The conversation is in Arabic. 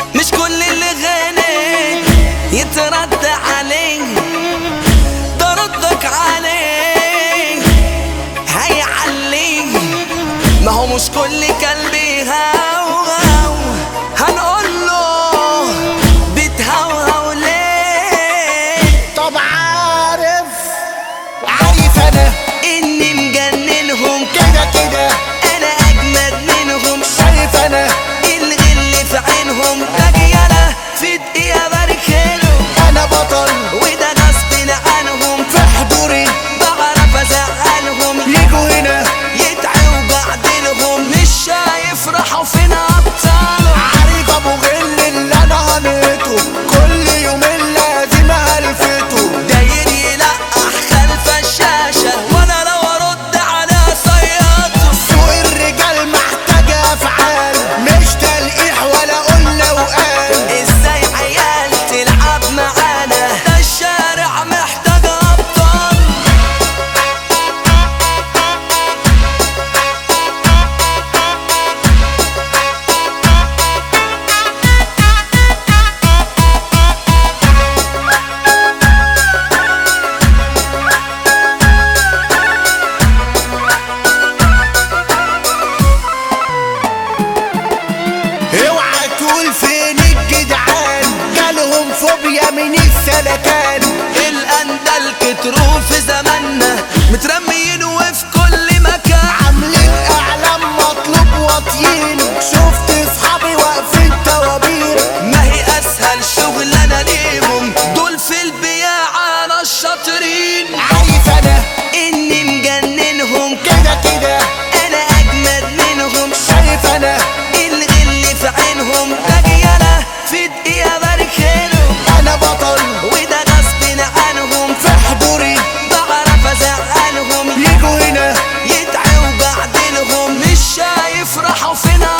مش كل اللي غني يترد عليه، ده ردك عليه هيعليه. ما هو مش كل قلبي هوهو هنقول له بتهوهو ليه. طب عارف انا اني مجننهم كده كده، انا اجمد منهم. شايف انا الغل في عينهم رجاله في دقيقه بركلهم. انا بطل وده غصب عنهم، في حضوري بعرف ازعلهم. يجوا هنا يدعوا بعدلهم، مش شايف راحوا فين ابطالهم. عارف ابو غل اللي انا هنيته، كل يومين لازم هلفته. داير يلقح خلف الشاشه وانا لو ارد على صياته. سوق الرجال محتاج افعال، مش تلقيح ولا قلنا وقال. ازاي عيال تلعب معانا، ده الشارع محتاج ابطال. اوعى تقول فين الجدعان، جالهم فوبيا من السلكان. الاندل كتروا في زماننا، مترميين وفي كل مكان. عاملين اعلام مطلوب واطيين، شفت اصحابي واقفين طوابير. ما هي اسهل شغلانه ليهم، دول في البياعه انا الشاطرين. عارف انا اني مجننهم كده كده، انا اجمد منهم. شايف انا الغل في عينهم رجاله في دقيقه بركلهم. انا بطل وده غصب عنهم، في حضوري بعرف ازعلهم. يجوا هنا يدعوا بعدلهم، مش شايف راحوا فين